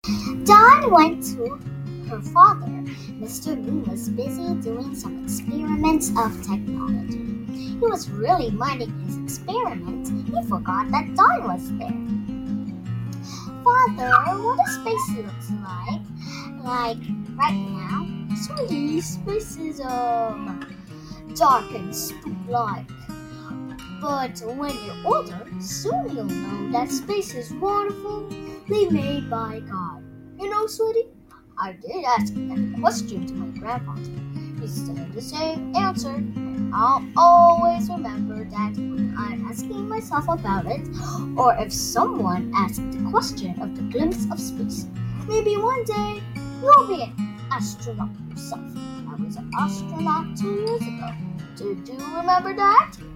Dawn went to her father. Mr. Moon was busy doing some experiments of technology. He was really minding his experiment. He forgot that Dawn was there. Father, what does space looks like? Like right now? Sweetie, space is dark and spook-like. But when you're older, soon you'll know that space is wonderfully made by God. You know, sweetie, I did ask that question to my grandfather. He said the same answer, and I'll always remember that when I'm asking myself about it, or if someone asks the question of the glimpse of space. Maybe one day you'll be an astronaut yourself. I was an astronaut 2 years ago. Did you remember that?